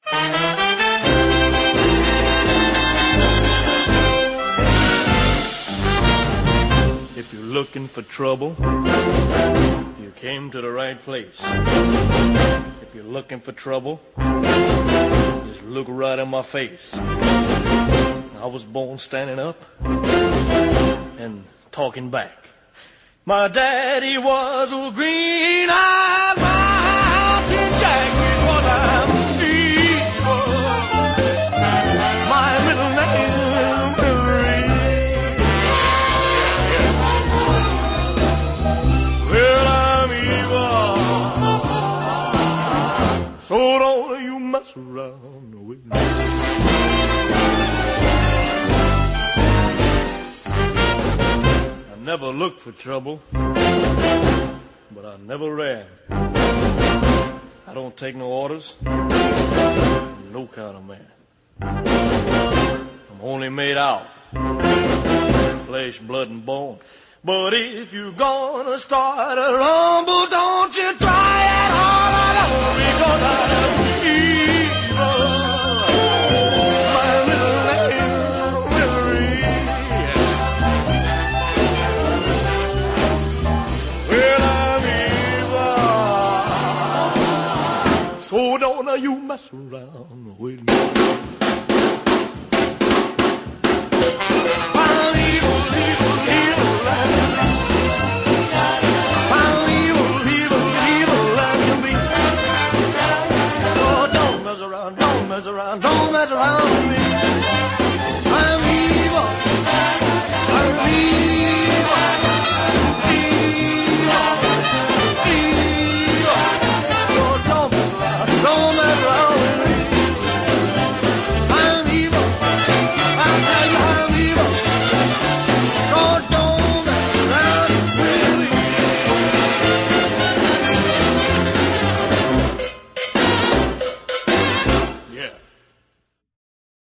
If you're looking for trouble, you came to the right place. If you're looking for trouble, just look right in my face. I was born standing up and talking back. My daddy was a green-eyed mountain jack because I'm evil. My middle name is Marie. Well, I'm evil, so don't you mess around with me. I never looked for trouble, but I never ran. I don't take no orders, no kind of man. I'm only made out flesh, blood, and bone. But if you're gonna start a rumble, don't you try it all alone, because I'm evil. My little name is Marie. Well, I'm evil, so don't you mess around with me. I'm evil, evil, evil. Don't mess around with me. I'm evil. I'm evil. Evil. Evil. Don't mess around.